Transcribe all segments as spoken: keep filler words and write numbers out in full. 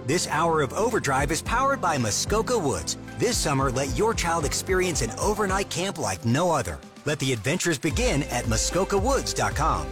This hour of Overdrive is powered by Muskoka Woods. This summer, let your child experience an overnight camp like no other. Let the adventures begin at muskoka woods dot com.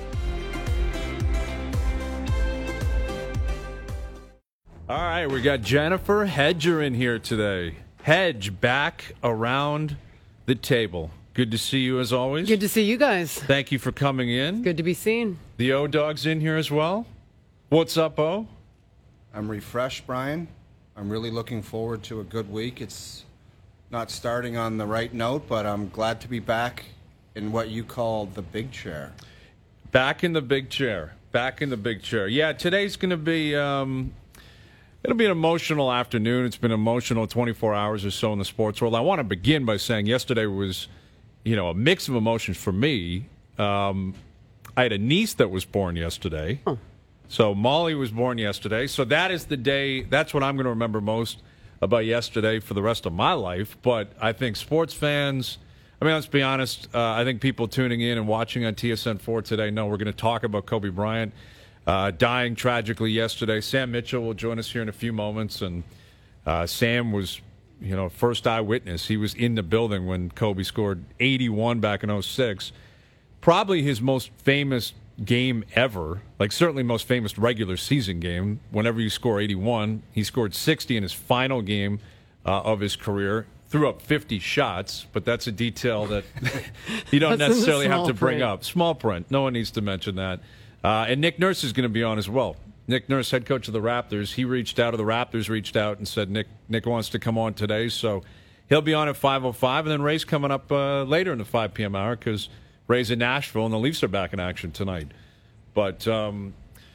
All right, we got Jennifer Hedger in here today. Hedge back around the table. Good to see you as always. Good to see you guys. Thank you for coming in. Good to be seen. The O-Dog's in here as well. What's up, O? I'm refreshed, Brian. I'm really looking forward to a good week. It's not starting on the right note, but I'm glad to be back in what you call the big chair. Back in the big chair. Back in the big chair. Yeah, today's going to be, um, it'll be an emotional afternoon. It's been emotional twenty-four hours or so in the sports world. I want to begin by saying yesterday was, you know, a mix of emotions for me. Um, I had a niece that was born yesterday. Huh. So Molly was born yesterday. So that is the day, that's what I'm going to remember most about yesterday for the rest of my life. But I think sports fans, I mean, let's be honest, uh, I think people tuning in and watching on T S N four today know we're going to talk about Kobe Bryant uh, dying tragically yesterday. Sam Mitchell will join us here in a few moments. And uh, Sam was, you know, first eyewitness. He was in the building when Kobe scored eighty-one back in oh six. Probably his most famous game ever, like certainly most famous regular season game. Whenever you score eighty-one, he scored sixty in his final game uh, of his career, threw up fifty shots, but that's a detail that you don't necessarily have to bring print. up. Small print. No one needs to mention that. Uh, and Nick Nurse is going to be on as well. Nick Nurse, head coach of the Raptors, he reached out, or the Raptors reached out and said Nick Nick wants to come on today, so he'll be on at five oh five, and then Ray's coming up uh, later in the five p.m. hour because Ray's in Nashville, and the Leafs are back in action tonight. But, um,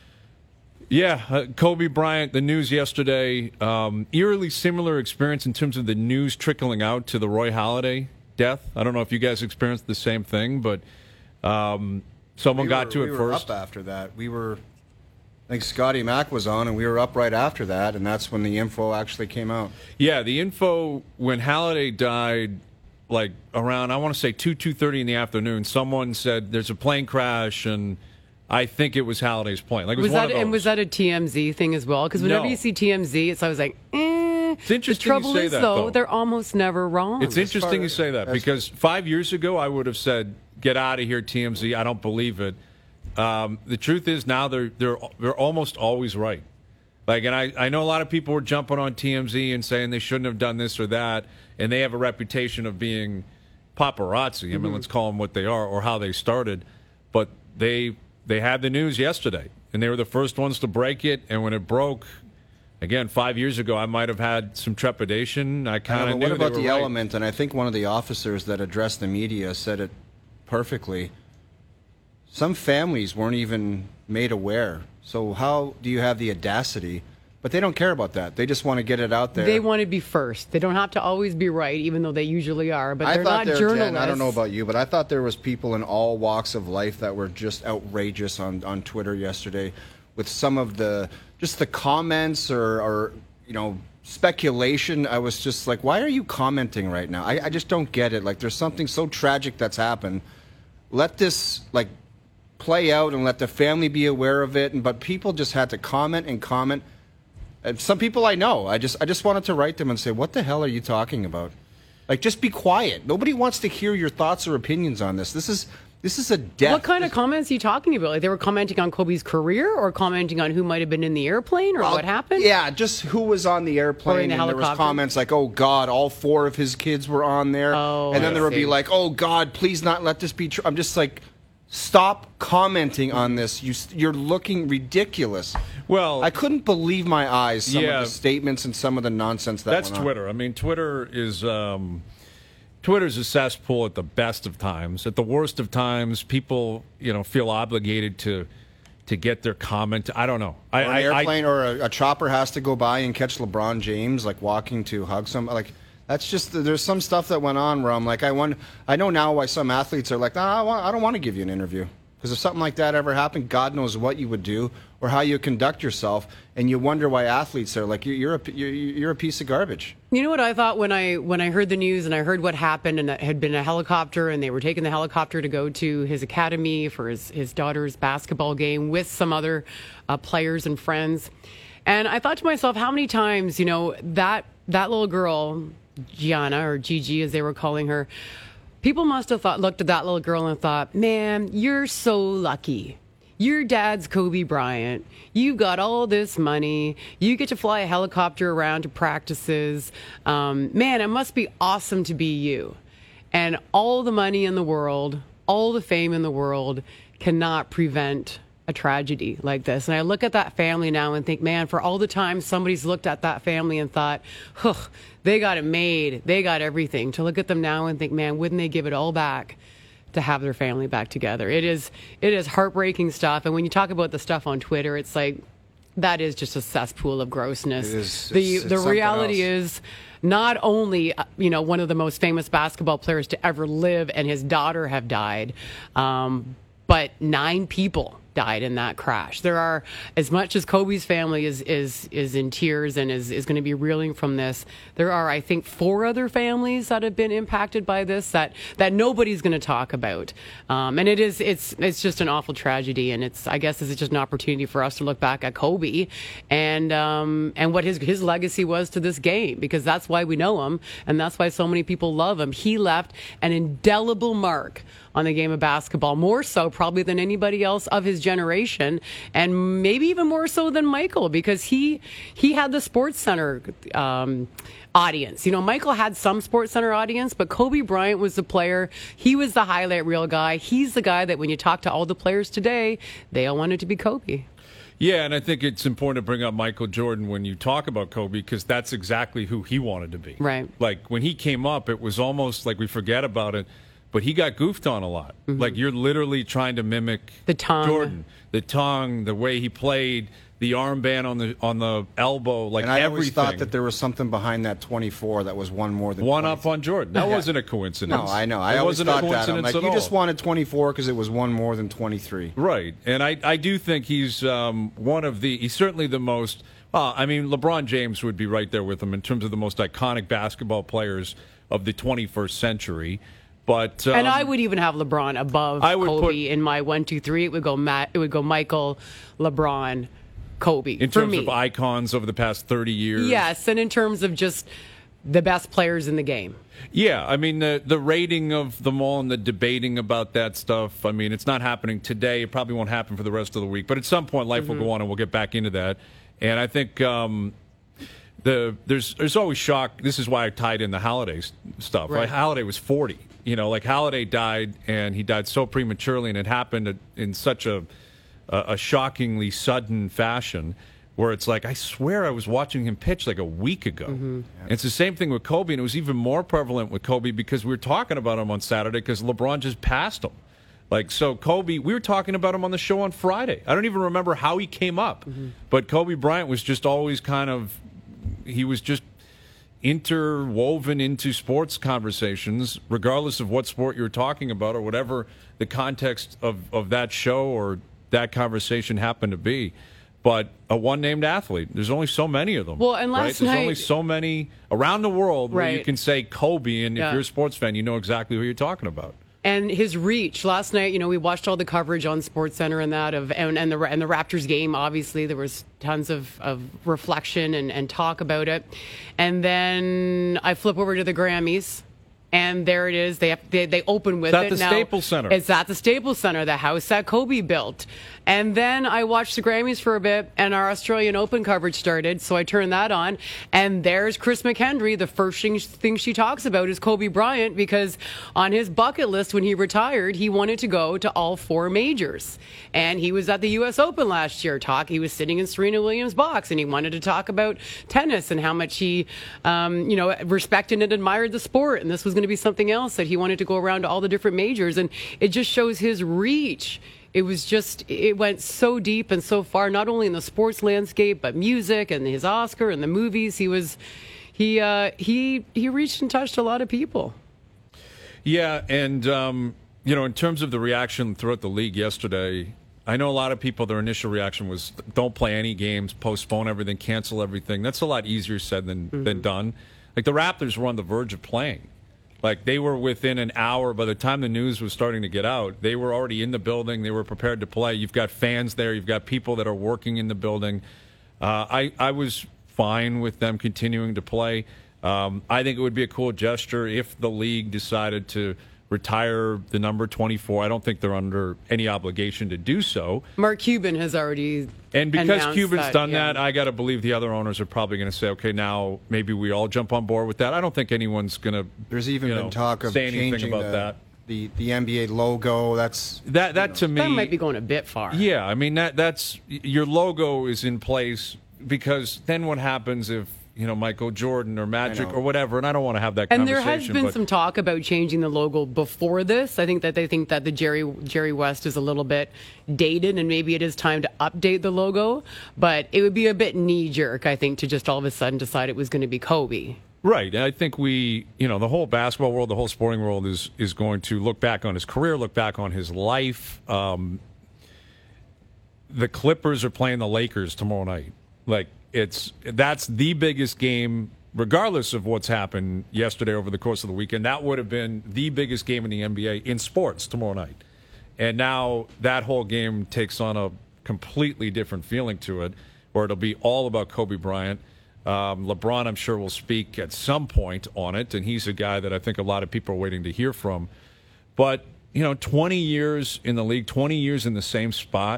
yeah, uh, Kobe Bryant, the news yesterday, um, eerily similar experience in terms of the news trickling out to the Roy Halladay death. I don't know if you guys experienced the same thing, but um, someone we got were, to we it were first. Up after that. We were, I think Scotty Mack was on, and we were up right after that, and that's when the info actually came out. Yeah, the info, when Halladay died, like around, I want to say two, two thirty in the afternoon, someone said there's a plane crash, and I think it was Halladay's plane. Like, it was, Was one that of those. and was that a T M Z thing as well? Because whenever No. you see T M Z, it's always like, eh. It's interesting the trouble you say is, that, though, though. they're almost never wrong. It's interesting you as- say that as- because five years ago I would have said, "Get out of here, T M Z." I don't believe it. Um, the truth is now they're they're they're almost always right. Like, and I, I know a lot of people were jumping on T M Z and saying they shouldn't have done this or that, and they have a reputation of being paparazzi. I mean, Mm-hmm. let's call them what they are or how they started. But they they had the news yesterday, and they were the first ones to break it. And when it broke, again, five years ago, I might have had some trepidation. I I kind know, of but knew what they about were the right. element? And I think one of the officers that addressed the media said it perfectly. Some families weren't even made aware. So how do you have the audacity? But they don't care about that. They just want to get it out there. They want to be first. They don't have to always be right, even though they usually are. But I they're thought not there, journalists. Jen, I don't know about you, but I thought there was people in all walks of life that were just outrageous on, on Twitter yesterday with some of the just the comments or, or you know speculation. I was just like, why are you commenting right now? I, I just don't get it. Like, there's something so tragic that's happened. Let this like play out and let the family be aware of it. And but people just had to comment and comment. And some people I know, I just I just wanted to write them and say, what the hell are you talking about? Like, just be quiet. Nobody wants to hear your thoughts or opinions on this. This is this is a death. What kind of comments are you talking about? Like, they were commenting on Kobe's career, or commenting on who might have been in the airplane, or Well, what happened? Yeah, just who was on the airplane. Or in the and there was helicopter. comments like, oh, God, all four of his kids were on there. Oh, and then I there would see. be like, oh, God, please not let this be true. I'm just like, stop commenting on this. You, you're looking ridiculous. Well, I couldn't believe my eyes, some Yeah. of the statements and some of the nonsense that that's went on. Twitter. I mean, Twitter is um, Twitter's a cesspool at the best of times. At the worst of times, people you know feel obligated to to get their comment. I don't know. I, Or an I, airplane I, or a, a chopper has to go by and catch LeBron James, like walking to hug some. Like, that's just there's some stuff that went on where I'm like, I want. I know now why some athletes are like, nah, I, want, I don't want to give you an interview because if something like that ever happened, God knows what you would do or how you conduct yourself, and you wonder why athletes are like, you're you're a, you're, you're a piece of garbage. You know what I thought when I when I heard the news and I heard what happened, and it had been a helicopter, and they were taking the helicopter to go to his academy for his, his daughter's basketball game with some other uh, players and friends. And I thought to myself, how many times, you know, that that little girl, Gianna, or Gigi as they were calling her, people must have thought, looked at that little girl and thought, man, you're so lucky. Your dad's Kobe Bryant. You've got all this money. You get to fly a helicopter around to practices. Um, man, it must be awesome to be you. And all the money in the world, all the fame in the world cannot prevent a tragedy like this. And I look at that family now and think, man, for all the time somebody's looked at that family and thought, huh, they got it made. They got everything. To look at them now and think, man, wouldn't they give it all back to have their family back together? It is it is heartbreaking stuff. And when you talk about the stuff on Twitter, it's like, that is just a cesspool of grossness. It is, the it's, the it's reality else. is, not only uh, you know, one of the most famous basketball players to ever live and his daughter have died, um, but nine people died in that crash. There are, as much as Kobe's family is is is in tears and is, is going to be reeling from this, there are, I think, four other families that have been impacted by this that, that nobody's going to talk about. Um, and it is it's it's just an awful tragedy, and it's I guess it's just an opportunity for us to look back at Kobe and um, and what his his legacy was to this game, because that's why we know him and that's why so many people love him. He left an indelible mark on the game of basketball, more so probably than anybody else of his generation, and maybe even more so than Michael, because he he had the Sports Center um, audience. You know, Michael had some Sports Center audience, but Kobe Bryant was the player. He was the highlight reel guy. He's the guy that when you talk to all the players today, they all wanted to be Kobe. Yeah, and I think it's important to bring up Michael Jordan when you talk about Kobe, because that's exactly who he wanted to be. Right. Like, when he came up, it was almost like we forget about it, but he got goofed on a lot. Mm-hmm. Like, you're literally trying to mimic the tongue. Jordan. The tongue, the way he played, the armband on the on the elbow, like and I everything. always thought that there was something behind that twenty-four that was one more than one twenty. up on Jordan. That Yeah. wasn't a coincidence. No, I know. I it always wasn't thought a that. I'm coincidence like, at you all. just wanted twenty-four because it was one more than twenty-three. Right, and I, I do think he's um, one of the, he's certainly the most, uh, I mean, LeBron James would be right there with him in terms of the most iconic basketball players of the twenty-first century. But um, and I would even have LeBron above I would Kobe put, in my one, two, three. It would go Matt. It would go Michael, LeBron, Kobe. in for terms me. of icons over the past thirty years. Yes, and in terms of just the best players in the game. Yeah, I mean, the the rating of them all and the debating about that stuff, I mean, it's not happening today. It probably won't happen for the rest of the week. But at some point, life Mm-hmm. will go on, and we'll get back into that. And I think um, the there's there's always shock. This is why I tied in the Holiday s- stuff. Right. Right? Holiday was forty. You know, like Holiday died, and he died so prematurely, and it happened in such a a, a shockingly sudden fashion, where it's like, I swear I was watching him pitch like a week ago. Mm-hmm. And it's the same thing with Kobe, and it was even more prevalent with Kobe because we were talking about him on Saturday because LeBron just passed him. Like, so Kobe, we were talking about him on the show on Friday. I don't even remember how he came up, Mm-hmm. but Kobe Bryant was just always kind of, he was just interwoven into sports conversations, regardless of what sport you're talking about or whatever the context of, of that show or that conversation happened to be. But a one-named athlete, there's only so many of them. Well, and right? last There's night- only so many around the world where you Right. can say Kobe, and Yeah. if you're a sports fan, you know exactly who you're talking about. And his reach last night, you know, we watched all the coverage on Sports Center and that of and, and the and the Raptors game. Obviously, there was tons of, of reflection and, and talk about it. And then I flip over to the Grammys, and there it is. They have, they, they open with It's at it the now. Staples Center. It's at the Staples Center, the house that Kobe built. And then I watched the Grammys for a bit, and our Australian Open coverage started, so I turned that on. And there's Chris McHenry. The first thing, thing she talks about is Kobe Bryant, because on his bucket list when he retired, he wanted to go to all four majors. And he was at the U S Open last year. Talk. He was sitting in Serena Williams' box, and he wanted to talk about tennis and how much he, um, you know, respected and admired the sport. And this was going to be something else that he wanted to go around to all the different majors. And it just shows his reach. It was just, it went so deep and so far, not only in the sports landscape, but music and his Oscar and the movies. He was, he, uh, he, he reached and touched a lot of people. Yeah, and, um, you know, in terms of the reaction throughout the league yesterday, I know a lot of people, their initial reaction was don't play any games, postpone everything, cancel everything. That's a lot easier said than, mm-hmm. than done. Like, the Raptors were on the verge of playing. Like, they were within an hour. By the time the news was starting to get out, they were already in the building. They were prepared to play. You've got fans there. You've got people that are working in the building. Uh, I, I was fine with them continuing to play. Um, I think it would be a cool gesture if the league decided to retire the number twenty-four. I don't think they're under any obligation to do so. Mark Cuban has already And because announced Cuban's that, done yeah. that, I got to believe the other owners are probably going to say, okay, now maybe we all jump on board with that. I don't think anyone's going to There's even you been know, talk of say anything changing about the, that. The, the N B A logo. That's That, that to me... That might be going a bit far. Yeah, I mean, that that's your logo is in place because then what happens if, you know, Michael Jordan or Magic know. or whatever, and I don't want to have that And there conversation. has been but some talk about changing the logo before this. I think that they think that the Jerry Jerry West is a little bit dated, and maybe it is time to update the logo. But it would be a bit knee jerk, I think, to just all of a sudden decide it was going to be Kobe. Right. And I think we, you know, the whole basketball world, the whole sporting world is is going to look back on his career, look back on his life. Um, the Clippers are playing the Lakers tomorrow night. Like, it's that's the biggest game, regardless of what's happened yesterday over the course of the weekend. That would have been the biggest game in the N B A in sports tomorrow night. And now that whole game takes on a completely different feeling to it, where it'll be all about Kobe Bryant. Um, LeBron, I'm sure, will speak at some point on it, and he's a guy that I think a lot of people are waiting to hear from. But, you know, twenty years in the league, twenty years in the same spot,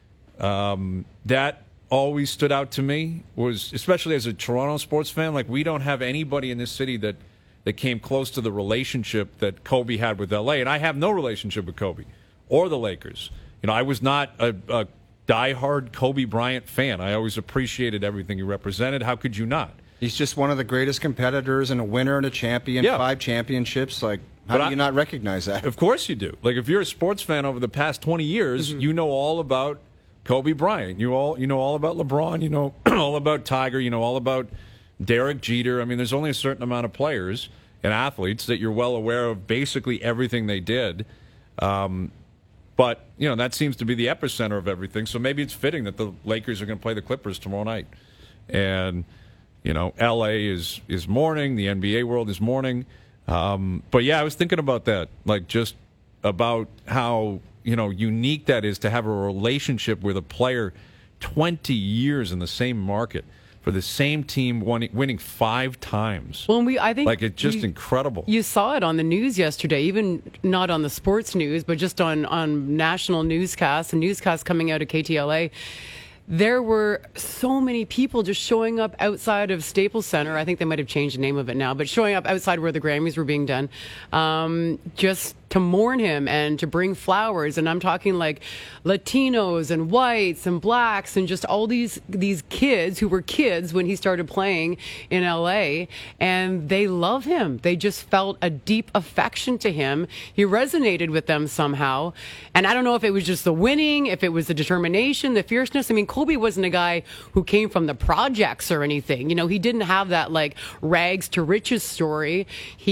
um, that always stood out to me, was especially as a Toronto sports fan, like we don't have anybody in this city that, that came close to the relationship that Kobe had with L A, and I have no relationship with Kobe or the Lakers. You know, I was not a, a diehard Kobe Bryant fan. I always appreciated everything he represented. How could you not? He's just one of the greatest competitors and a winner and a champion, Yeah. five championships. Like, how But do I- you not recognize that? Of course you do. Like, if you're a sports fan over the past twenty years, Mm-hmm. you know all about Kobe Bryant. You all you know all about LeBron. You know all about Tiger. You know all about Derek Jeter. I mean, there's only a certain amount of players and athletes that you're well aware of basically everything they did. Um, but, you know, that seems to be the epicenter of everything. So maybe it's fitting that the Lakers are going to play the Clippers tomorrow night. And, you know, L A is, is mourning. The N B A world is mourning. Um, but, yeah, I was thinking about that, like just about how, you know, unique that is to have a relationship with a player twenty years in the same market for the same team winning, winning five times. Well, and we, I think, Like, it's just you, incredible. You saw it on the news yesterday, even not on the sports news, but just on, on national newscasts and newscasts coming out of K T L A. There were so many people just showing up outside of Staples Center. I think they might have changed the name of it now, but showing up outside where the Grammys were being done, um, just to mourn him and to bring flowers. And I'm talking like Latinos and whites and blacks and just all these these kids who were kids when he started playing in L A, and they love him. They just felt a deep affection to him. He resonated with them somehow. And I don't know if it was just the winning, if it was the determination, the fierceness. I mean, Kobe wasn't a guy who came from the projects or anything. You know, he didn't have that like rags to riches story.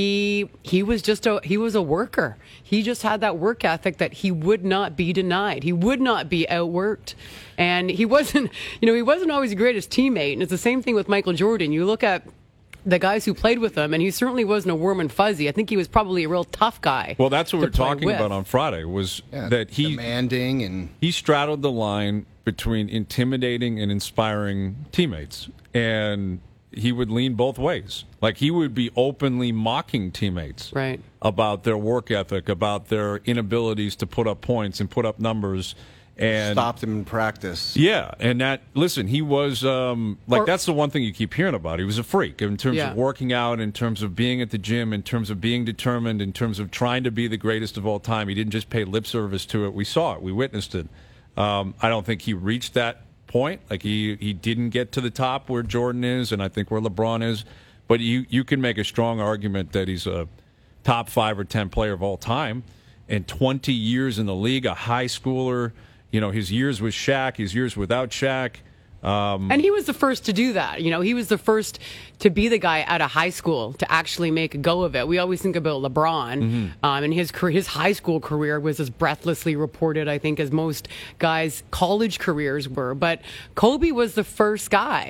He he was just a he was a worker. He just had that work ethic that he would not be denied. He would not be outworked. And he wasn't, you know, he wasn't always the greatest teammate. And it's the same thing with Michael Jordan. You look at the guys who played with him, and he certainly wasn't a warm and fuzzy. I think he was probably a real tough guy. Well, that's what to we we're play talking with. about on Friday, was Yeah, that he demanding and he straddled the line between intimidating and inspiring teammates, and he would lean both ways. Like, he would be openly mocking teammates Right. about their work ethic, about their inabilities to put up points and put up numbers. And stopped him in practice. yeah, and that, listen, he was, um, like, Or- that's the one thing you keep hearing about. He was a freak in terms Yeah. of working out, in terms of being at the gym, in terms of being determined, in terms of trying to be the greatest of all time. He didn't just pay lip service to it. We saw it. We witnessed it. Um, I don't think he reached that point. Like, he, he didn't get to the top where Jordan is, and I think where LeBron is. But you, you can make a strong argument that he's a top five or ten player of all time. And twenty years in the league, a high schooler. You know, his years with Shaq, his years without Shaq. Um, And he was the first to do that. You know, he was the first to be the guy out of high school to actually make a go of it. We always think about LeBron, Mm-hmm. um, and his career, his high school career was as breathlessly reported, I think, as most guys' college careers were. But Kobe was the first guy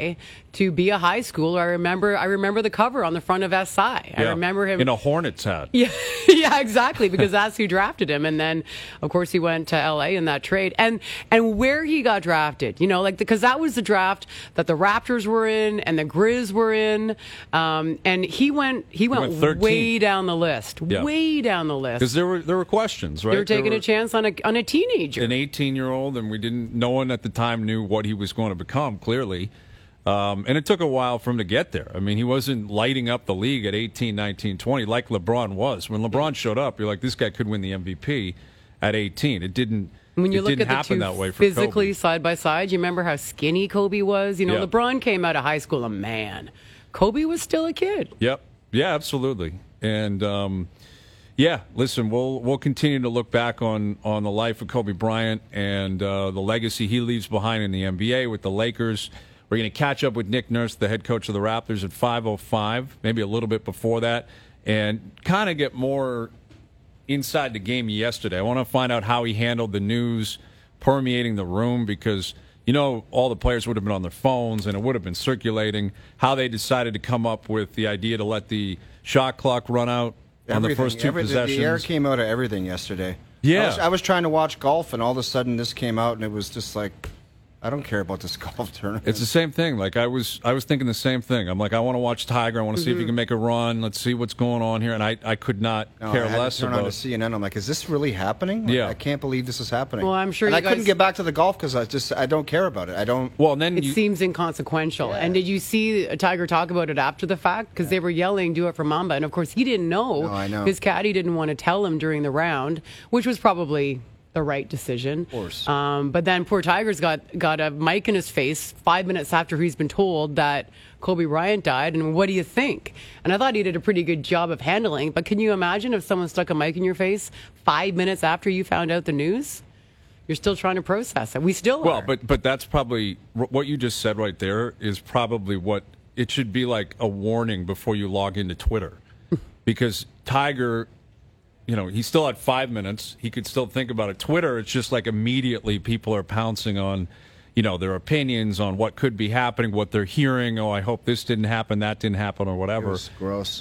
to be a high schooler. I remember I remember the cover on the front of S I. I Yeah. remember him in a Hornets hat. Yeah, yeah, exactly. Because that's who drafted him, and then, of course, he went to L A in that trade. And and where he got drafted, you know, like because that was the draft that the Raptors were in and the Grizz were in, um, and he went he went, went thirteenth. way down the list, Yeah. way down the list. Because there were there were questions, right? They were taking There were a chance on a on a teenager. an eighteen-year-old, and we didn't. No one at the time knew what he was going to become. Clearly. Um, and it took a while for him to get there. I mean, he wasn't lighting up the league at eighteen, nineteen, twenty like LeBron was. When LeBron showed up, you're like, this guy could win the M V P at eighteen. It didn't. When you it look didn't at the happen two that way for physically Kobe. side by side, you remember how skinny Kobe was? You know, Yeah. LeBron came out of high school a man. Kobe was still a kid. Yep. Yeah, absolutely. And um, yeah, listen, we'll we'll continue to look back on on the life of Kobe Bryant and uh, the legacy he leaves behind in the N B A with the Lakers. We're going to catch up with Nick Nurse, the head coach of the Raptors, at five oh five, maybe a little bit before that, and kind of get more inside the game yesterday. I want to find out how he handled the news permeating the room because, you know, all the players would have been on their phones and it would have been circulating, how they decided to come up with the idea to let the shot clock run out on the Everything, first two every- the- possessions. The air came out of everything yesterday. Yeah. I was, I was trying to watch golf, and all of a sudden this came out, and it was just like, I don't care about this golf tournament. It's the same thing. Like I was, I was thinking the same thing. I'm like, I want to watch Tiger. I want to see if he Mm-hmm. can make a run. Let's see what's going on here. And I, I could not No, care I had less to turn about. on to C N N. I'm like, is this really happening? Like, Yeah. I can't believe this is happening. Well, I'm sure And you I couldn't guys- get back to the golf because I just I don't care about it. I don't. Well, and then It you, seems inconsequential. And did you see Tiger talk about it after the fact? Because they were yelling, do it for Mamba. And of course, he didn't know. No, I know. His caddy didn't want to tell him during the round, which was probably the right decision. Of course. Um, but then poor Tiger's got, got a mic in his face five minutes after he's been told that Kobe Bryant died. And what do you think? And I thought he did a pretty good job of handling. But can you imagine if someone stuck a mic in your face five minutes after you found out the news? You're still trying to process it. We still well, are. but but that's probably what you just said right there is probably what it should be like a warning before you log into Twitter, because Tiger. You know, he still had five minutes. He could still think about it. Twitter, it's just like immediately people are pouncing on, you know, their opinions on what could be happening, what they're hearing. Oh, I hope this didn't happen, that didn't happen, or It whatever. was gross.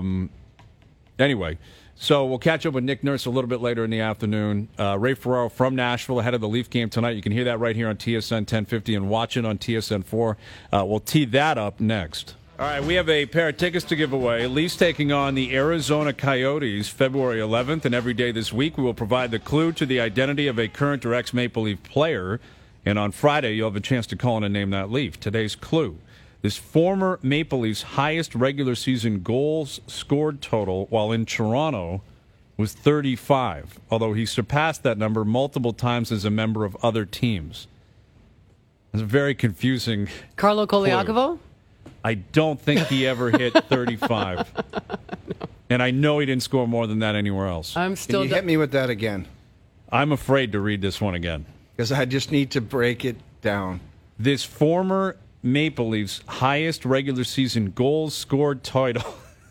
Anyway, so we'll catch up with Nick Nurse a little bit later in the afternoon. Uh, Ray Ferraro from Nashville ahead of the Leaf game tonight. You can hear that right here on T S N ten fifty and watch it on T S N four. Uh, we'll tee that up next. All right, we have a pair of tickets to give away. Leafs taking on the Arizona Coyotes February eleventh, and every day this week we will provide the clue to the identity of a current or ex-Maple Leaf player. And on Friday, you'll have a chance to call in and name that Leaf. Today's clue. This former Maple Leafs' highest regular season goals scored total while in Toronto was thirty-five, although he surpassed that number multiple times as a member of other teams. It's very confusing. Carlo Koliakovo? I don't think he ever hit thirty-five. No. And I know he didn't score more than that anywhere else. I'm Can still. you hit me with that again? I'm afraid to read this one again. Because I just need to break it down. This former Maple Leafs' highest regular season goals scored total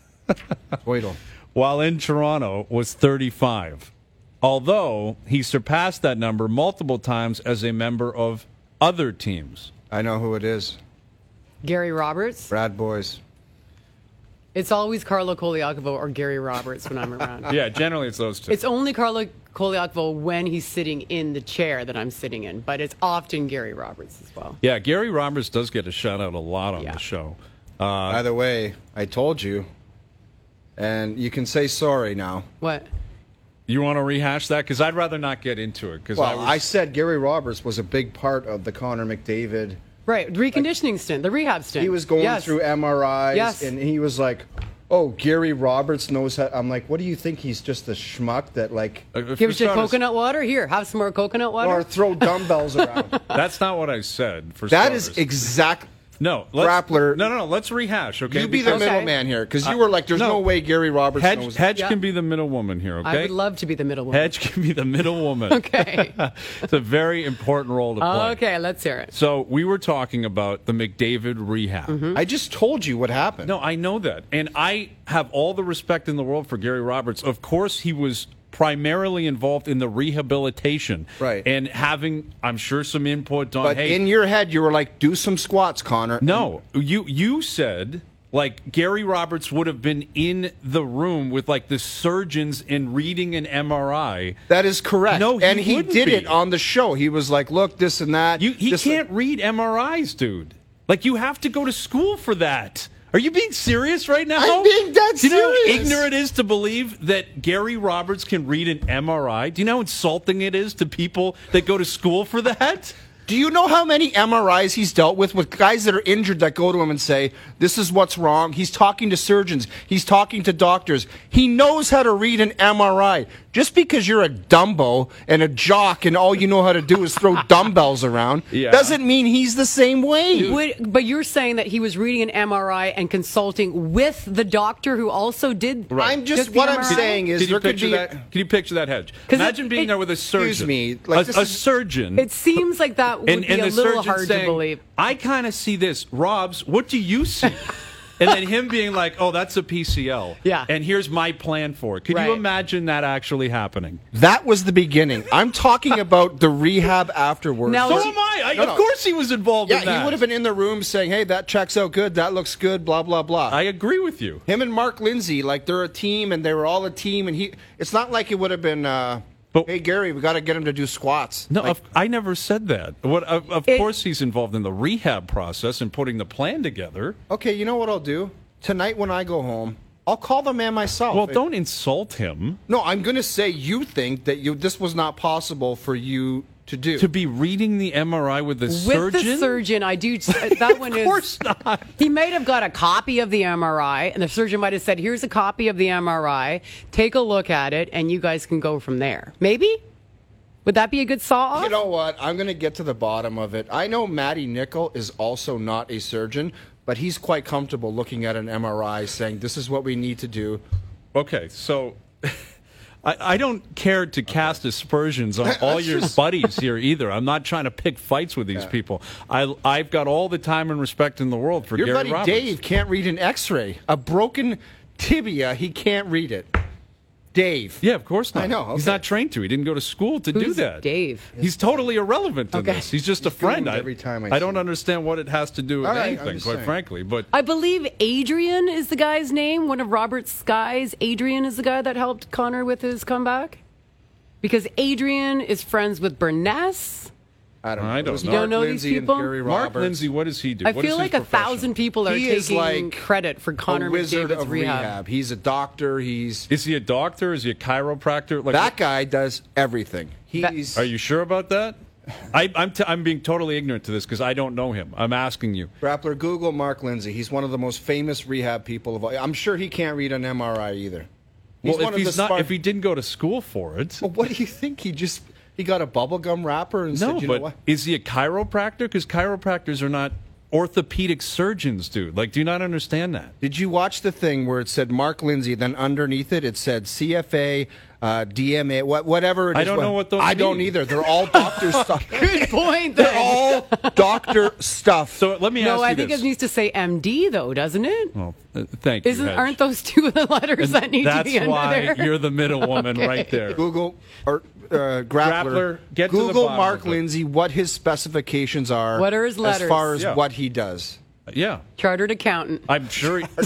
Toidle. while in Toronto was thirty-five, although he surpassed that number multiple times as a member of other teams. I know who it is. Gary Roberts. Brad Boys. It's always Carlo Koliakovo or Gary Roberts when I'm around. Yeah, generally it's those two. It's only Carlo Koliakovo when he's sitting in the chair that I'm sitting in, but it's often Gary Roberts as well. Yeah, Gary Roberts does get a shout out a lot on Yeah. the show. Uh, By the way, I told you, and you can say sorry now. What? You want to rehash that? Because I'd rather not get into it. Because Well, I, I, was, said Gary Roberts was a big part of the Connor McDavid. Right, reconditioning stint, the rehab stint. He was going Yes. through M R Is, Yes. and he was like, "Oh, Gary Roberts knows how." I'm like, "What do you think? He's just a schmuck that like, Uh, if Give we us your start- coconut water. Here, have some more coconut water. or throw dumbbells around?" That's not what I said. For That is starters. exact. no let's, Grappler. No, no, no. Let's rehash. Okay, You be the Because Okay. middleman here, because you were like, "There's no. no, way Gary Roberts Hedge, knows." Hedge Yeah. can be the middle woman here. Okay, I would love to be the middle woman. Hedge can be the middle woman. Okay. It's a very important role to play. Okay, let's hear it. So we were talking about the McDavid rehab. Mm-hmm. I just told you what happened. No, I know that. And I have all the respect in the world for Gary Roberts. Of course, he was primarily involved in the rehabilitation, Right. and having, I'm sure, some input on. But hey, in your head, you were like, do some squats, Connor. no, you you said. Like, Gary Roberts would have been in the room with, like, the surgeons and reading an M R I. That is correct. No, he and he wouldn't did be. it on the show. He was like, look, this and that. You, he this can't read M R Is, dude. Like, you have to go to school for that. Are you being serious right now? I'm being dead Do you know how serious. ignorant it is to believe that Gary Roberts can read an M R I? Do you know how insulting it is to people that go to school for that? Do you know how many M R Is he's dealt with with guys that are injured that go to him and say, this is what's wrong? He's talking to surgeons. He's talking to doctors. He knows how to read an M R I. Just because you're a Dumbo and a jock and all you know how to do is throw dumbbells around Yeah. doesn't mean he's the same way. Would, but you're saying that he was reading an M R I and consulting with the doctor who also did. I'm just, the what I'm M R I? saying is Can you there could picture be that? Can you picture that hedge? 'Cause Imagine it- being it- there with a surgeon. Excuse me, like, a, this a is- surgeon. It seems like that would and, be and a the little surgeon hard saying, to believe. I kind of see this. Robs, what do you see? And then him being like, oh, that's a P C L. Yeah. And here's my plan for it. Could Right. you imagine that actually happening? That was the beginning. I'm talking about the rehab afterwards. Now- So Was- am I. I No, of no. course he was involved yeah, in that. he would have been in the room saying, hey, that checks out good, that looks good, blah, blah, blah. I agree with you. Him and Mark Lindsay, like they're a team and they were all a team. And he, it's not like it would have been, uh, But- hey, Gary, we got to get him to do squats. No, Like, of, I never said that. What? Of, of It- course he's involved in the rehab process and putting the plan together. okay, you know what I'll do? Tonight when I go home, I'll call the man myself. Well, don't insult him. No, I'm going to say you think that you this was not possible for you to do. To be reading the M R I with the With surgeon? the surgeon, I do. That one Of is. course not. He might have got a copy of the M R I, and the surgeon might have said, "Here's a copy of the M R I. Take a look at it, and you guys can go from there." Maybe. Would that be a good saw off? You know what? I'm going to get to the bottom of it. I know Matty Nickel is also not a surgeon, but he's quite comfortable looking at an M R I saying, this is what we need to do. Okay, so I, I don't care to cast aspersions on all your just- buddies here either. I'm not trying to pick fights with these people. I, I've got all the time and respect in the world for Your Gary buddy Roberts. Dave can't read an x-ray. A broken tibia, he can't read it. Dave. Yeah, of course not. I know, He's okay. not trained to. He didn't go to school to do Who's that. Dave? He's totally irrelevant to Okay. this. He's just a He's friend. doomed I, every time I I see don't him. understand what it has to do with All right, I'm anything, just quite saying. frankly. But I believe Adrian is the guy's name. One of Robert's guys. Adrian is the guy that helped Connor with his comeback. Because Adrian is friends with Burness. I don't know. I It don't was know. You Mark don't know these Lindsay and people? Gary Mark Roberts. Lindsay, what does he do? I What feel is his like a profession? thousand people are He is taking like credit for Connor a wizard McDavid's of rehab. rehab. He's a doctor. He's Is he a doctor? Is he a chiropractor? Like, that guy does everything. He's Are you sure about that? I, I'm, t- I'm being totally ignorant to this because I don't know him. I'm asking you. Grappler. Google Mark Lindsay. He's one of the most famous rehab people of all. I'm sure he can't read an M R I either. He's Well, one if of he's the not, Spar- if he didn't go to school for it, Well, what do you think? He just he got a bubblegum wrapper and no. said, you But know what? is he a chiropractor? Because chiropractors are not orthopedic surgeons, dude. Like, do you not understand that? Did you watch the thing where it said Mark Lindsay, then underneath it it said C F A, uh, D M A, what, whatever it is. I don't know what those I don't mean. either. They're all doctor stuff. Good point. They're then. all doctor stuff. So let me ask No, you I think this. it needs to say M D though, doesn't it? Well, uh, thank you. Isn't Hedge. aren't those two of the letters that need That's to be under why there? you're the middle woman Okay. right there. Google or uh, Grappler. Grappler, get to the Google bottom Mark of it. Lindsay, what his specifications are. What are his as letters? far as Yeah. what he does. Yeah, Chartered accountant. I'm sure. He,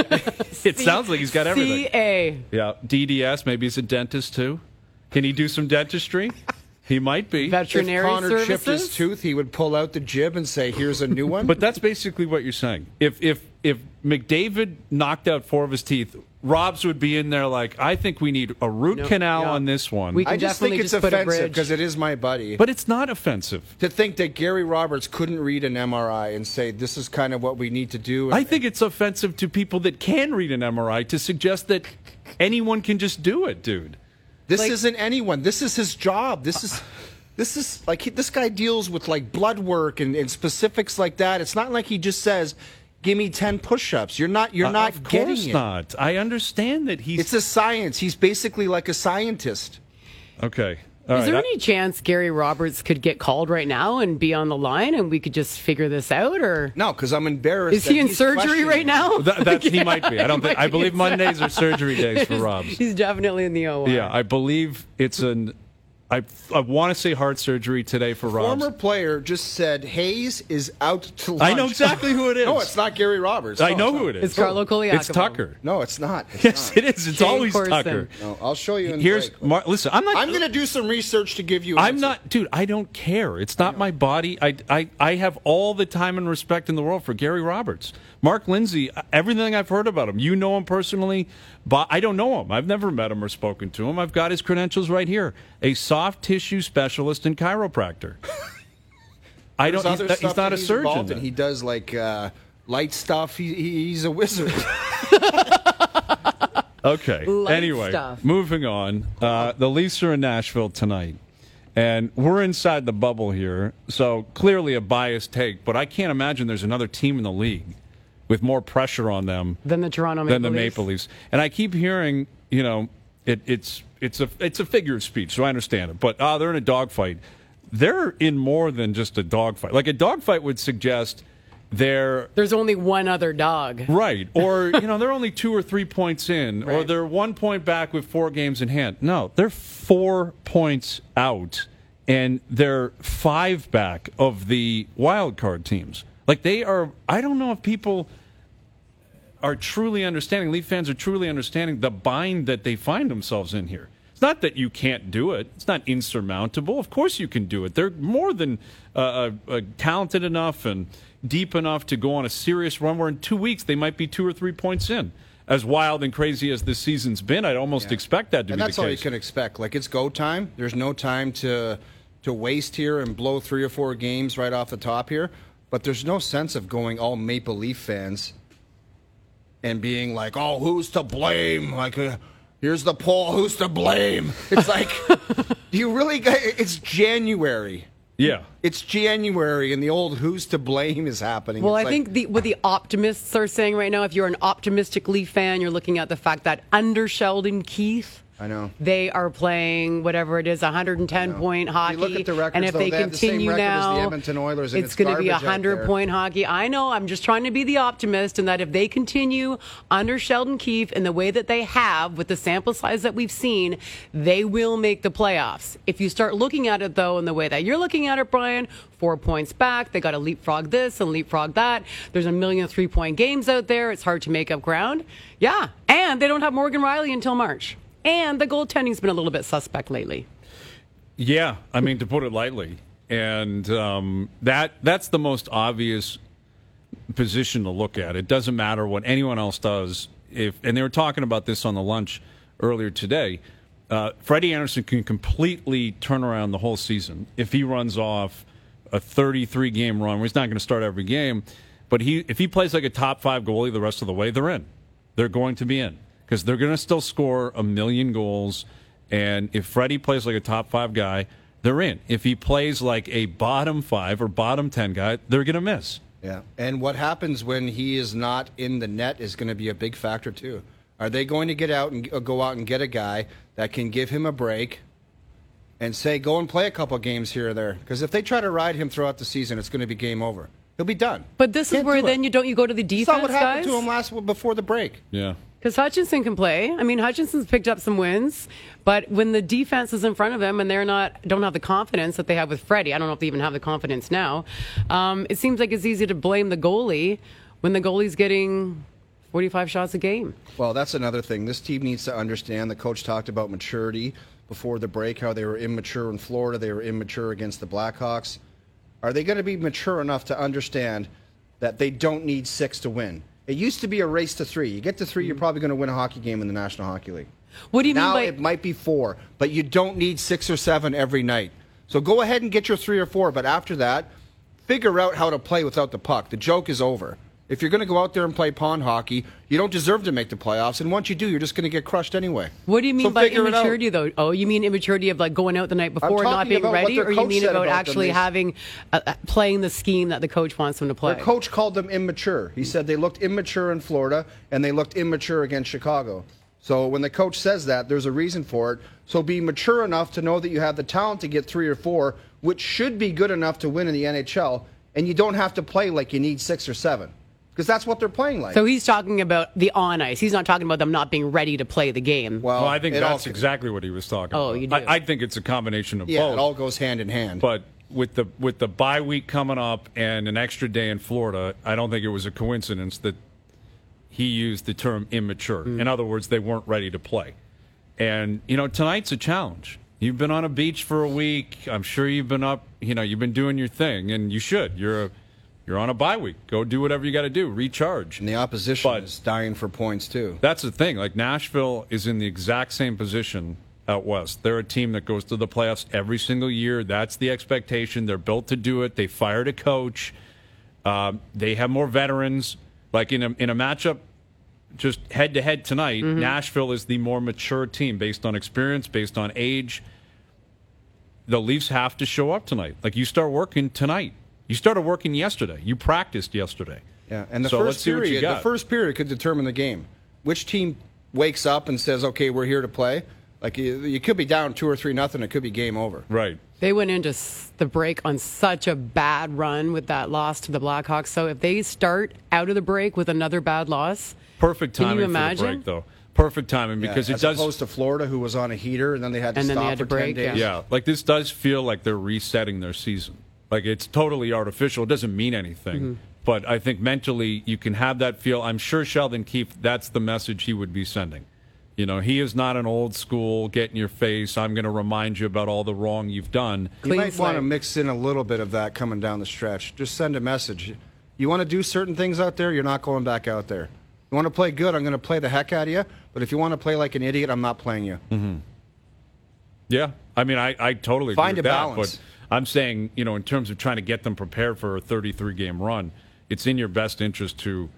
it sounds like he's got everything. C A. Yeah, D D S. Maybe he's a dentist too. Can he do some dentistry? He might be. Veterinary if Connor services. chipped his tooth, he would pull out the jib and say, "Here's a new one." But that's basically what you're saying. If if if McDavid knocked out four of his teeth, Robs would be in there like, I think we need a root Nope. canal Yeah. on this one. We can I just definitely think it's just put a offensive bridge. because it is my buddy. but it's not offensive. to think that Gary Roberts couldn't read an M R I and say this is kind of what we need to do. I think it's offensive to people that can read an M R I to suggest that anyone can just do it, dude. this like- isn't anyone. This is his job. This is this is like he, this guy deals with like blood work and, and specifics like that. It's not like he just says, "Give me ten push-ups." You're not. You're Uh, not of getting course it. not. I understand that he's It's a science. He's basically like a scientist. okay. All Is right, there I- any chance Gary Roberts could get called right now and be on the line and we could just figure this out? Or No, because I'm embarrassed. is he that in he's surgery questioning right me. now? That, that, he Yeah, might be. I don't he think. might I be believe in Mondays are surgery days for Robs. He's definitely in the O R. Yeah, I believe it's an. I I want to say heart surgery today for Robs. Former player just said Hayes is out to lunch. I know exactly who it is. No, it's not Gary Roberts. I No, know it's who not. it is. It's Carlo Colaiacovo. It's Tucker. No, it's not. It's Yes, not. it is. It's Shane always Corson. Tucker. No, I'll show you in Here's break. Mar- listen. I'm not. I'm going to do some research to give you. an I'm answer. not, dude. I don't care. It's not my body. I, I, I have all the time and respect in the world for Gary Roberts. Mark Lindsay, everything I've heard about him, you know him personally, but I don't know him. I've never met him or spoken to him. I've got his credentials right here. A soft tissue specialist and chiropractor. I There's don't. other He's, not- stuff he's not that a he's surgeon. involved in. then. He does like uh, light stuff. He, he, he's a wizard. Okay. Light anyway, stuff. moving on. Uh, the Leafs are in Nashville tonight, and we're inside the bubble here, so clearly a biased take, but I can't imagine there's another team in the league with more pressure on them Than the Toronto Maple than the Leafs. Maple Leafs. And I keep hearing, you know, it, it's it's a it's a figure of speech, so I understand it. But ah, they're in a dogfight. They're in more than just a dogfight. Like a dogfight would suggest they're There's only one other dog. right, or you know they're only two or three points in, or Right. they're one point back with four games in hand. No, they're four points out, and they're five back of the wild card teams. Like they are. I don't know if people are truly understanding. Leaf fans are truly understanding the bind that they find themselves in here. It's not that you can't do it. It's not insurmountable. Of course you can do it. They're more than uh, uh, uh, talented enough and deep enough to go on a serious run where in two weeks they might be two or three points in. As wild and crazy as this season's been, I'd almost Yeah. expect that to and be that's the all you case. can expect. Like it's go time. There's no time to to waste here and blow three or four games right off the top here. But there's no sense of going all Maple Leaf fans and being like, "Oh, who's to blame?" Like, uh, here's the poll. Who's to blame? It's like, do you really? It's January. Yeah. It's January, and the old "who's to blame" is happening. Well, It's I like- think the, what the optimists are saying right now, if you're an optimistic Leaf fan, you're looking at the fact that under Sheldon Keefe, I know. they are playing whatever it is, one hundred ten point hockey. You look at the records, and if though, they they have the same continue record as the now, Edmonton Oilers, and it's it's going to be garbage out one hundred there. point hockey. I know. I'm just trying to be the optimist, and that if they continue under Sheldon Keefe in the way that they have, with the sample size that we've seen, they will make the playoffs. If you start looking at it, though, in the way that you're looking at it, Brian, four points back, they got to leapfrog this and leapfrog that. There's a million three point games out there. It's hard to make up ground. Yeah. And they don't have Morgan Riley until March. And the goaltending's been a little bit suspect lately. Yeah, I mean, to put it lightly. And um, that that's the most obvious position to look at. It doesn't matter what anyone else does. If and they were talking about this on the lunch earlier today. Uh, Freddie Anderson can completely turn around the whole season if he runs off a thirty-three game run where he's not going to start every game. But he if he plays like a top five goalie the rest of the way, they're in. They're going to be in because they're going to still score a million goals. And if Freddie plays like a top five guy, they're in. If he plays like a bottom five or bottom ten guy, they're going to miss. Yeah, and what happens when he is not in the net is going to be a big factor too. Are they going to get out and uh, go out and get a guy that can give him a break and say, go and play a couple games here or there? Because if they try to ride him throughout the season, it's going to be game over. He'll be done. But this is Can't where do then it. you don't you go to the That's not defense, what happened guys? to him last before the break. Yeah. Because Hutchinson can play. I mean, Hutchinson's picked up some wins, but when the defense is in front of them and they're not don't have the confidence that they have with Freddie, I don't know if they even have the confidence now. Um, it seems like it's easy to blame the goalie when the goalie's getting forty-five shots a game. Well, that's another thing. This team needs to understand. The coach talked about maturity before the break, how they were immature in Florida, they were immature against the Blackhawks. Are they going to be mature enough to understand that they don't need six to win? It used to be a race to three. You get to three, you're probably going to win a hockey game in the National Hockey League. What do you now mean by it might be four, but you don't need six or seven every night. So go ahead and get your three or four, but after that, figure out how to play without the puck. The joke is over. If you're going to go out there and play pond hockey, you don't deserve to make the playoffs, and once you do, you're just going to get crushed anyway. What do you mean So by figure it out. immaturity, though? Oh, you mean immaturity of like going out the night before and not talking being about what ready, their or you coach mean said about, about them. actually They- having uh, uh, playing the scheme that the coach wants them to play? Their coach called them immature. He said they looked immature in Florida, and they looked immature against Chicago. So when the coach says that, there's a reason for it. So be mature enough to know that you have the talent to get three or four, which should be good enough to win in the N H L, and you don't have to play like you need six or seven. Because that's what they're playing like. So he's talking about the on ice. He's not talking about them not being ready to play the game. Well, Well, I think it that's all, exactly what he was talking Oh, about. you do? I, I think it's a combination of Yeah, both. it all goes hand in hand. But with the with the bye week coming up and an extra day in Florida, I don't think it was a coincidence that he used the term immature. Mm. In other words, they weren't ready to play. And, you know, tonight's a challenge. You've been on a beach for a week. I'm sure you've been up, you know, you've been doing your thing, and you should. You're a, you're on a bye week. Go do whatever you got to do. Recharge. and the opposition But- is dying for points, too. That's the thing. Like, Nashville is in the exact same position out west. They're a team that goes to the playoffs every single year. That's the expectation. They're built to do it. They fired a coach. Um, they have more veterans. Like in a in a matchup, just head to head tonight, Nashville is the more mature team based on experience, based on age. The Leafs have to show up tonight. Like, you start working tonight. You started working yesterday. You practiced yesterday. Yeah, and the So let's first see what you period, the got. first period could determine the game. Which team wakes up and says, "Okay, we're here to play"? Like you, you could be down two or three nothing. It could be game over. Right. They went into s- the break on such a bad run with that loss to the Blackhawks. So if they start out of the break with another bad loss, Perfect Can you timing for the imagine? break, though. Perfect timing Yeah, because as it does. opposed to Florida, who was on a heater and then they had to And then stop they had for to break, ten days. Yeah, like this does feel like they're resetting their season. Like it's totally artificial. It doesn't mean anything. Mm-hmm. But I think mentally you can have that feel. I'm sure Sheldon Keefe, that's the message he would be sending. You know, he is not an old school, get in your face, I'm going to remind you about all the wrong you've done. You Clean might want to slate. mix in a little bit of that coming down the stretch. Just send a message. You want to do certain things out there, you're not going back out there. You want to play good, I'm going to play the heck out of you. But if you want to play like an idiot, I'm not playing you. Yeah, I mean, I, I totally agree Find with a that. balance. But I'm saying, you know, in terms of trying to get them prepared for a thirty-three game run, it's in your best interest to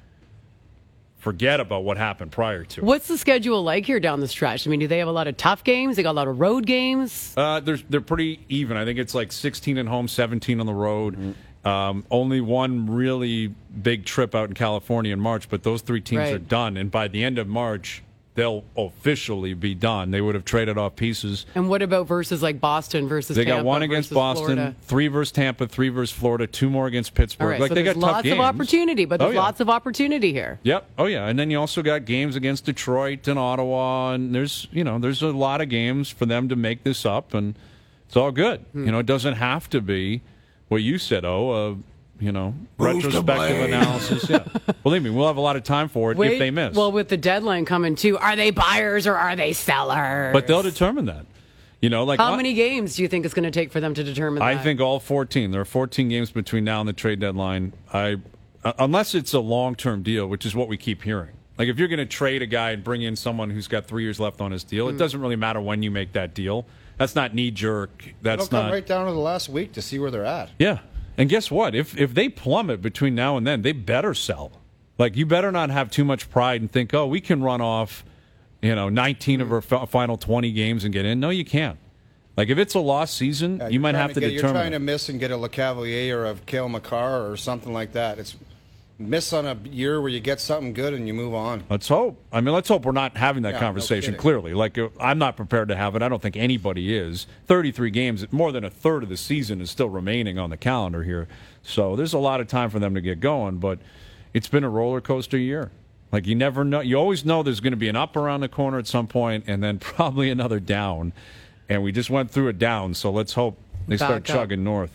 forget about what happened prior to it. what's the schedule like here down the stretch? I mean, do they have a lot of tough games? They got a lot of road games? Uh, they're they're pretty even. I think it's like sixteen at home, seventeen on the road. Um, only one really big trip out in California in March, but those three teams Right. are done. And by the end of March, they'll officially be done. They would have traded off pieces. And what about versus like Boston versus They Tampa got one against versus Boston, Florida? three versus Tampa, three versus Florida, two more against Pittsburgh. All right, like so they there's got tough lots games. of opportunity, but there's Oh, yeah. lots of opportunity here. Yep. Oh yeah. And then you also got games against Detroit and Ottawa, and there's you know there's a lot of games for them to make this up, and it's all good. Hmm. You know, it doesn't have to be what you said. Oh, uh, you know, retrospective analysis. Yeah. Believe me, we'll have a lot of time for it Wait, if they miss. Well, with the deadline coming too, are they buyers or are they sellers? but they'll determine that. You know, like How uh, many games do you think it's going to take for them to determine I that? think all fourteen. There are fourteen games between now and the trade deadline. I, uh, unless it's a long-term deal, which is what we keep hearing. Like if you're going to trade a guy and bring in someone who's got three years left on his deal, Hmm. it doesn't really matter when you make that deal. That's not knee-jerk. That's It'll come not. right down to the last week to see where they're at. Yeah, and guess what? If if they plummet between now and then, they better sell. Like you better not have too much pride and think, oh, we can run off, you know, nineteen of our f- final twenty games and get in. No, you can't. Like if it's a lost season, Yeah, you you're might trying have to get, You're determine. trying to miss and get a LeCavalier or a Kale McCarr or something like that. It's miss on a year where you get something good and you move on. Let's hope. I mean, let's hope we're not having that Yeah, no conversation. kidding. Clearly, like uh, I'm not prepared to have it. I don't think anybody is. thirty-three games, more than a third of the season is still remaining on the calendar here. So there's a lot of time for them to get going. But it's been a roller coaster year. Like you never know. You always know there's going to be an up around the corner at some point, and then probably another down. And we just went through a down. So let's hope they start Back up. chugging north.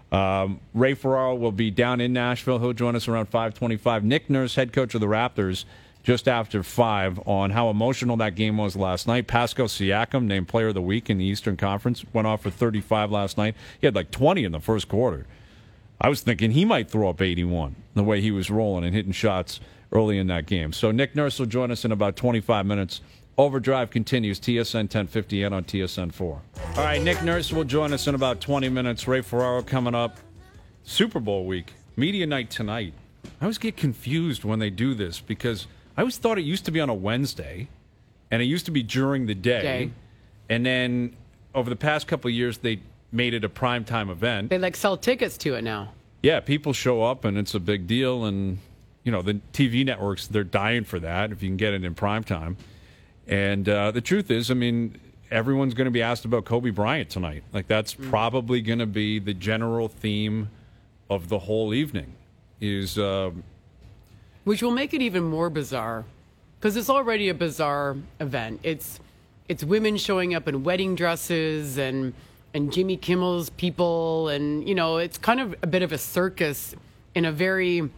Um, Ray Ferraro will be down in Nashville. He'll join us around five twenty-five. Nick Nurse, head coach of the Raptors, just after five on how emotional that game was last night. Pascal Siakam, named Player of the Week in the Eastern Conference, went off for thirty-five last night. He had like twenty in the first quarter. I was thinking he might throw up eighty-one the way he was rolling and hitting shots early in that game. So Nick Nurse will join us in about twenty-five minutes. Overdrive continues, T S N ten fifty and on T S N four. All right, Nick Nurse will join us in about twenty minutes. Ray Ferraro coming up. Super Bowl week, media night tonight. I always get confused when they do this because I always thought it used to be on a Wednesday, and it used to be during the day. Day. And then over the past couple of years, they made it a primetime event. They like sell tickets to it now. Yeah, people show up, and it's a big deal. And, you know, the T V networks, they're dying for that if you can get it in primetime. And uh, the truth is, I mean, everyone's going to be asked about Kobe Bryant tonight. Like, that's mm. probably going to be the general theme of the whole evening. Is uh, which will make it even more bizarre, because it's already a bizarre event. It's it's women showing up in wedding dresses and and Jimmy Kimmel's people, and you know, it's kind of a bit of a circus in a very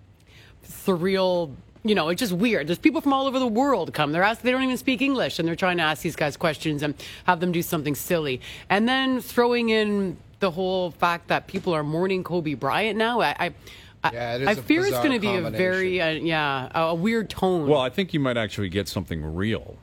surreal. You know, it's just weird. There's people from all over the world come. They're asked, they don't even speak English, and they're trying to ask these guys questions and have them do something silly. And then throwing in the whole fact that people are mourning Kobe Bryant now. I, I, yeah, it is I a fear it's going to be a very, uh, yeah, a, a weird tone. Well, I think you might actually get something real,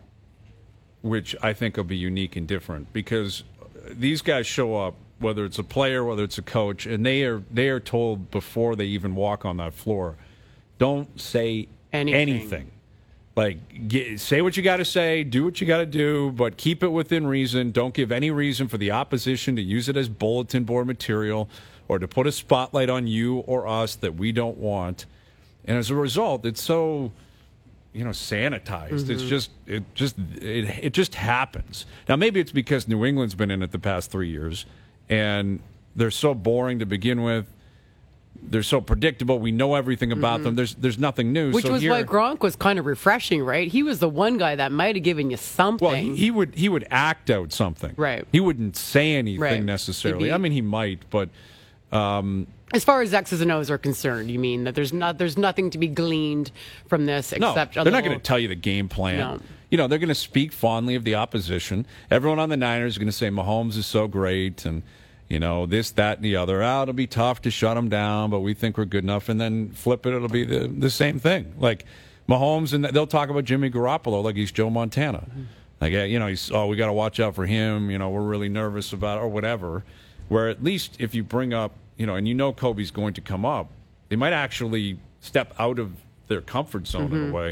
which I think will be unique and different, because these guys show up, whether it's a player, whether it's a coach, and they are they are told before they even walk on that floor, don't say anything. anything. Like, get, say what you got to say, do what you got to do, but keep it within reason. Don't give any reason for the opposition to use it as bulletin board material or to put a spotlight on you or us that we don't want. And as a result, it's so, you know, sanitized. Mm-hmm. It's just, it just, it, it just happens. Now, maybe it's because New England's been in it the past three years, and they're so boring to begin with. They're so predictable. We know everything about mm-hmm. them. There's there's nothing new. Which so was here, why Gronk was kind of refreshing, right? He was the one guy that might have given you something. Well, he, he would he would act out something. Right. He wouldn't say anything right. necessarily. Be, I mean, he might, but um, as far as X's and O's are concerned, you mean that there's not there's nothing to be gleaned from this except no, they're not going to tell you the game plan. No. You know, they're going to speak fondly of the opposition. Everyone on the Niners is going to say Mahomes is so great and, you know, this, that, and the other. Oh, it'll be tough to shut them down, but we think we're good enough. And then flip it, it'll be the, the same thing. Like Mahomes, and they'll talk about Jimmy Garoppolo like he's Joe Montana. Mm-hmm. Like, you know, he's, oh, we got to watch out for him. You know, we're really nervous about it, or whatever. Where at least if you bring up, you know, and you know Kobe's going to come up, they might actually step out of their comfort zone mm-hmm. in a way.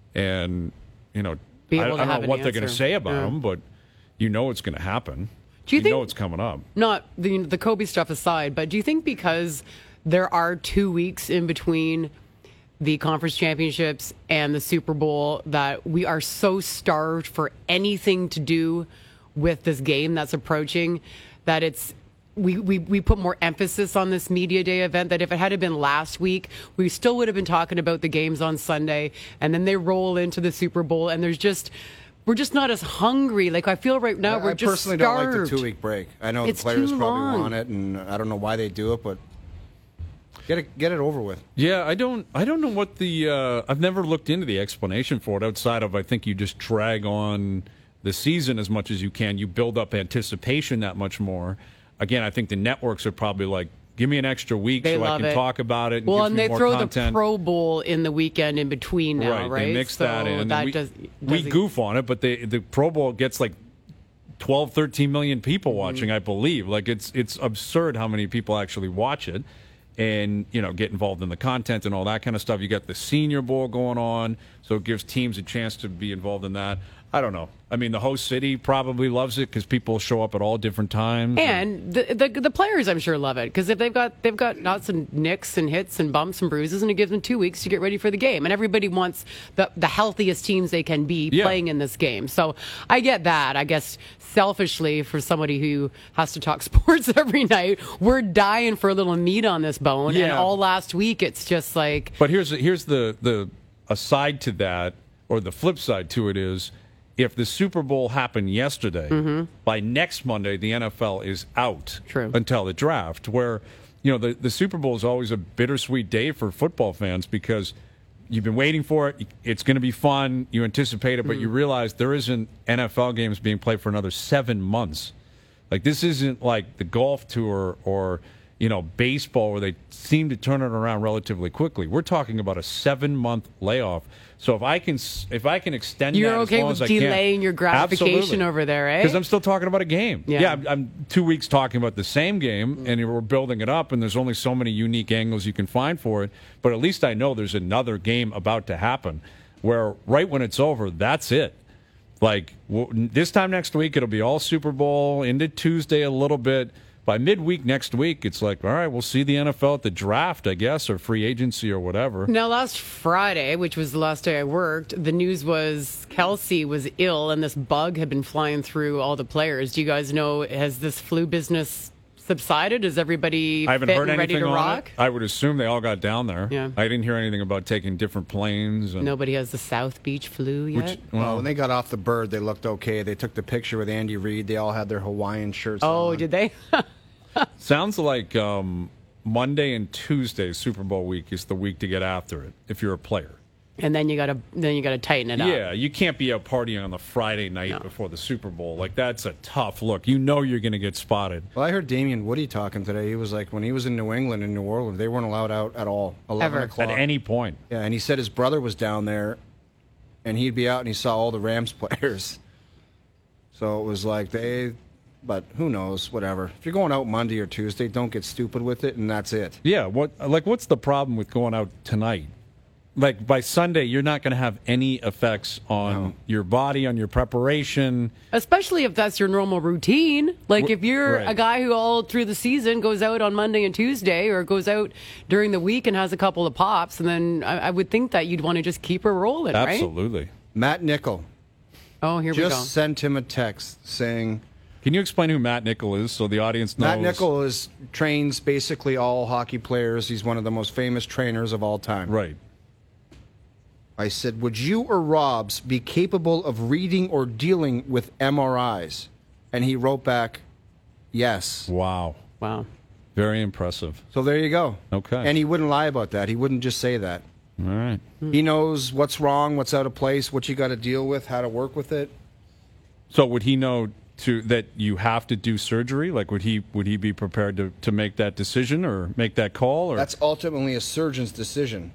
And, you know, I, I don't know what they're going to say about yeah. him, but you know it's going to happen. Do you, you think, know it's coming up. Not the, the Kobe stuff aside, but do you think because there are two weeks in between the conference championships and the Super Bowl that we are so starved for anything to do with this game that's approaching that it's we, we, we put more emphasis on this media day event, that if it had been last week, we still would have been talking about the games on Sunday, and then they roll into the Super Bowl, and there's just... We're just not as hungry. Like, I feel right now we're I just personally starved. don't like the two-week break. I know it's the players probably long. want it, and I don't know why they do it, but get it get it over with. Yeah, I don't I don't know what the uh, I've never looked into the explanation for it outside of I think you just drag on the season as much as you can. You build up anticipation that much more. Again, I think the networks are probably like, give me an extra week they so I can it. talk about it. And well, gives and me they more throw content. the Pro Bowl in the weekend in between now, right? Right, they mix so that in. That we, does, we goof on it, but they, the Pro Bowl gets like twelve, thirteen million people watching, mm-hmm. I believe. Like, it's it's absurd how many people actually watch it and, you know, get involved in the content and all that kind of stuff. You got the Senior Bowl going on, so it gives teams a chance to be involved in that. I don't know. I mean, the host city probably loves it because people show up at all different times. And the the, the players, I'm sure, love it because if they've got they've got knots and nicks and hits and bumps and bruises, and it gives them two weeks to get ready for the game. And everybody wants the the healthiest teams they can be yeah. playing in this game. So I get that. I guess selfishly, for somebody who has to talk sports every night, we're dying for a little meat on this bone. Yeah. And all last week, it's just like. But here's here's the the aside to that, or the flip side to it is, if the Super Bowl happened yesterday, mm-hmm. by next Monday, the N F L is out True. until the draft, where, you know, the, the Super Bowl is always a bittersweet day for football fans because you've been waiting for it. It's going to be fun. You anticipate it, but mm. you realize there isn't N F L games being played for another seven months. Like, this isn't like the golf tour or, you know, baseball where they seem to turn it around relatively quickly. We're talking about a seven-month layoff. So if I can, if I can extend You're that okay as long with as I can, delaying your gratification absolutely. over there, eh? Because I'm still talking about a game. Yeah, yeah I'm, I'm two weeks talking about the same game, mm. and we're building it up, and there's only so many unique angles you can find for it. But at least I know there's another game about to happen, where right when it's over, that's it. Like, w- this time next week, it'll be all Super Bowl into Tuesday a little bit. by midweek next week, it's like, all right, we'll see the N F L at the draft, I guess, or free agency or whatever. Now, last Friday, which was the last day I worked, the news was Kelsey was ill and this bug had been flying through all the players. Do you guys know, has this flu business subsided? Is everybody I haven't fit heard and ready anything to on rock? it. I would assume they all got down there. Yeah. I didn't hear anything about taking different planes. And, Nobody has the South Beach flu yet? which, Well, well, when they got off the bird, they looked okay. They took the picture with Andy Reid. They all had their Hawaiian shirts oh, on. did they? sounds like um, Monday and Tuesday, Super Bowl week, is the week to get after it if you're a player. And then you gotta then you gotta tighten it up. Yeah, you can't be out partying on the Friday night No. before the Super Bowl. Like, that's a tough look. You know you're going to get spotted. Well, I heard Damian Woody talking today. He was like, when he was in New England and New Orleans, they weren't allowed out at all. eleven Ever. o'clock. At any point. Yeah, and he said his brother was down there, and he'd be out and he saw all the Rams players. So it was like they, but who knows, whatever. If you're going out Monday or Tuesday, don't get stupid with it, and that's it. Yeah, what like what's the problem with going out tonight? Like, by Sunday, you're not going to have any effects on No. your body, on your preparation. Especially if that's your normal routine. Like W- if you're right. a guy who all through the season goes out on Monday and Tuesday or goes out during the week and has a couple of pops, and then I, I would think that you'd want to just keep her rolling, right? Absolutely. Matt Nickel Oh, here we go. just sent him a text saying, Can you explain who Matt Nickel is so the audience knows? Matt Nickel is trains basically all hockey players. He's one of the most famous trainers of all time. Right. I said, would you or Robs be capable of reading or dealing with M R Is? And he wrote back, yes. Wow. Wow. Very impressive. So there you go. Okay. And he wouldn't lie about that. He wouldn't just say that. All right. He knows what's wrong, what's out of place, what you got to deal with, how to work with it. So would he know to that you have to do surgery? Like, would he would he be prepared to, to make that decision or make that call? Or That's ultimately a surgeon's decision.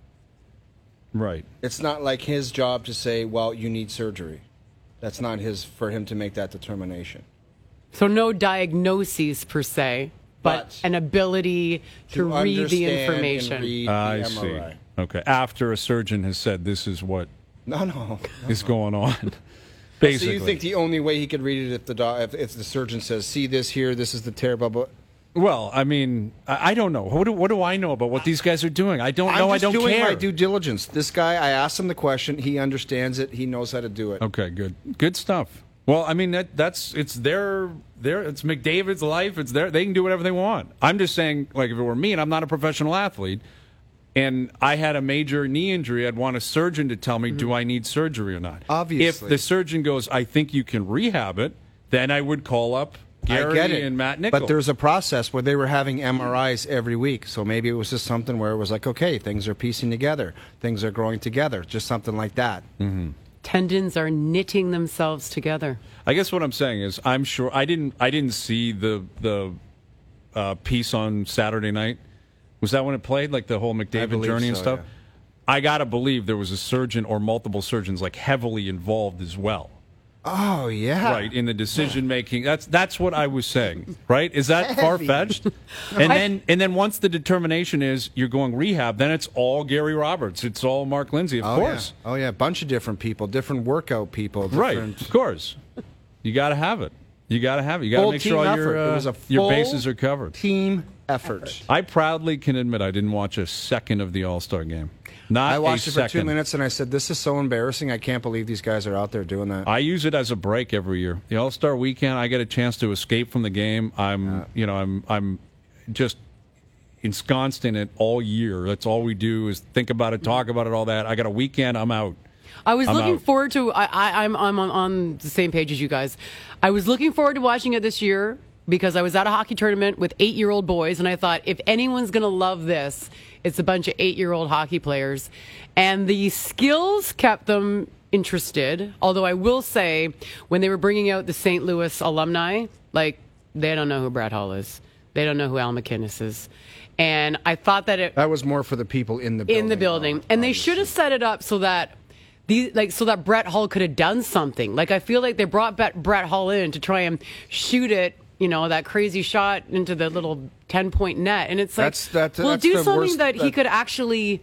right. It's not like his job to say, well, you need surgery. That's not his for him to make that determination. So no diagnoses per se, but, But an ability to, read the understand and information. read the I M R I. see. Okay. After a surgeon has said this is what No, no. is going on. So Basically. you think the only way he could read it if the do- if, if the surgeon says, see this here, this is the tear, blah, blah. Well, I mean, I, I don't know. What do, what do I know about what these guys are doing? I don't I'm know. just I don't doing care. my due diligence. This guy, I asked him the question. He understands it. He knows how to do it. Okay, good, good stuff. Well, I mean that that's it's their their it's McDavid's life. It's their they can do whatever they want. I'm just saying, like, if it were me and I'm not a professional athlete, and I had a major knee injury, I'd want a surgeon to tell me, do I need surgery or not? Obviously. If the surgeon goes, I think you can rehab it, then I would call up Gary I get it. and Matt Nickel. But there's a process where they were having M R Is every week. So maybe it was just something where it was like, okay, things are piecing together. Things are growing together. Just something like that. Mm-hmm. Tendons are knitting themselves together. I guess what I'm saying is, I'm sure I didn't. I didn't see the the uh, piece on Saturday night. Was that when it played, like the whole McDavid believe journey and so, stuff? yeah. I gotta believe there was a surgeon or multiple surgeons like heavily involved as well, Oh, yeah. right? In the decision making. That's that's what I was saying, right? Is that far fetched? And then and then once the determination is you're going rehab, then it's all Gary Roberts. It's all Mark Lindsay, of Oh, course. yeah. Oh, yeah. A bunch of different people, different workout people. Right, Different... of course. You got to have it. You got to have it. You got to Full make team sure all effort. your, uh, It was a your full bases are covered. Team effort. I proudly can admit I didn't watch a second of the All-Star game. Not I watched a it for second. two minutes and I said, this is so embarrassing. I can't believe these guys are out there doing that. I use it as a break every year. The All-Star weekend, I get a chance to escape from the game. I'm, you know, I'm, I'm just ensconced in it all year. That's all we do is think about it, talk about it, all that. I got a weekend. I'm out. I was I'm looking out. forward to. I, I, I'm I'm on, on the same page as you guys. I was looking forward to watching it this year because I was at a hockey tournament with eight-year-old boys, and I thought if anyone's going to love this, it's a bunch of eight-year-old hockey players, and the skills kept them interested. Although I will say, when they were bringing out the Saint Louis alumni, like they don't know who Brett Hull is, they don't know who Al McInnes is, and I thought that it That was more for the people in the building. in the building, and they should have set it up so that these, like, so that Brett Hull could have done something. Like, I feel like they brought Brett, Brett Hull in to try and shoot it, you know, that crazy shot into the little ten point net, and it's like, That's- that- well, that's do the something worst- that he that- could actually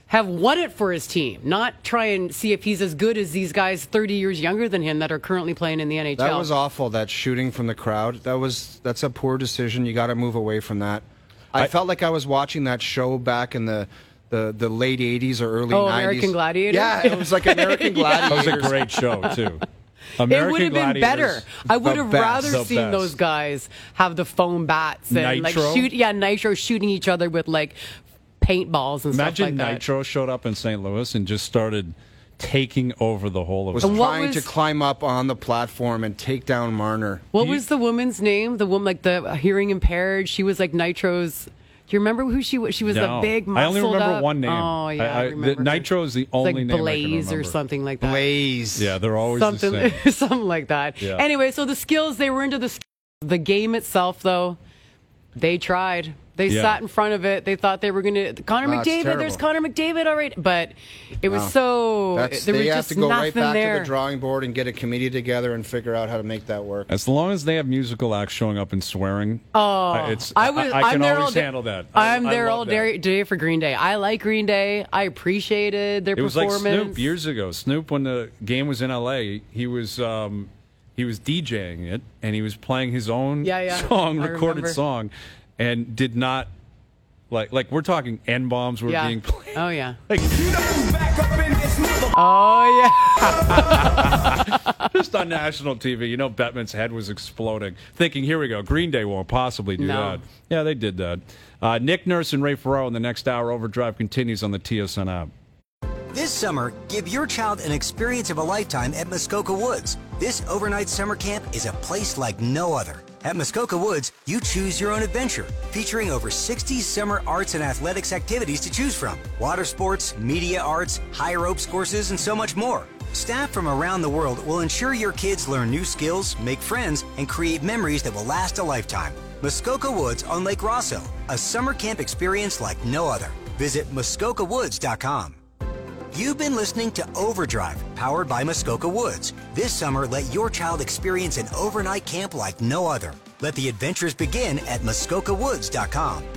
have won it for his team, not try and see if he's as good as these guys thirty years younger than him that are currently playing in the N H L. That was awful, that shooting from the crowd. That was That's a poor decision. You got to move away from that. I, I felt like I was watching that show back in the the, the late eighties or early oh, nineties. American Gladiator? Yeah, it was like American Gladiator. That was a great show, too. American it would have been better. I would have best, rather the seen best. those guys have the foam bats and Nitro? like shoot, yeah, Nitro shooting each other with like paintballs and Imagine stuff like that. Nitro showed up in Saint Louis and just started taking over the whole of was it. And what trying was- to climb up on the platform and take down Marner. What You- was the woman's name? The woman, like the hearing impaired. She was like Nitro's. Do you remember who she was? She was No. the big, I only muscled remember up- one name. Oh yeah, I, I, I, remember. the, her. Nitro is the It's only like name I can Blaze or remember. something like that. Blaze. Yeah, they're always something, the same. something like that. Yeah. Anyway, so the skills they were into the the game itself, though. They tried. They Yeah. sat in front of it. They thought they were going to Connor Oh, it's McDavid. terrible. There's Connor McDavid, all right, but it was Wow. so That's, there they was have just to go nothing right back there. to the drawing board and get a committee together and figure out how to make that work. As long as they have musical acts showing up and swearing, Oh, I- it's I was. I, I can I'm there all always day- handle that. I- I'm I there love all that. day, day for Green Day. I like Green Day. I appreciated their It was like performance. Snoop years ago. Snoop, when the game was in L A, he was um, he was DJing it and he was playing his own Yeah, yeah. song, I recorded remember. song, and did not like like we're talking N bombs were Yeah. being played. Oh yeah. Like, Oh yeah. just on national T V, you know, Bettman's head was exploding, thinking, "Here we go, Green Day won't possibly do No. that." Yeah, they did that. Uh, Nick Nurse and Ray Ferraro in the next hour. Overdrive continues on the T S N app. This summer, give your child an experience of a lifetime at Muskoka Woods. This overnight summer camp is a place like no other. At Muskoka Woods, you choose your own adventure, featuring over sixty summer arts and athletics activities to choose from. Water sports, media arts, high ropes courses, and so much more. Staff from around the world will ensure your kids learn new skills, make friends, and create memories that will last a lifetime. Muskoka Woods on Lake Rosso, a summer camp experience like no other. Visit muskoka woods dot com. You've been listening to Overdrive, powered by Muskoka Woods. This summer, let your child experience an overnight camp like no other. Let the adventures begin at muskoka woods dot com.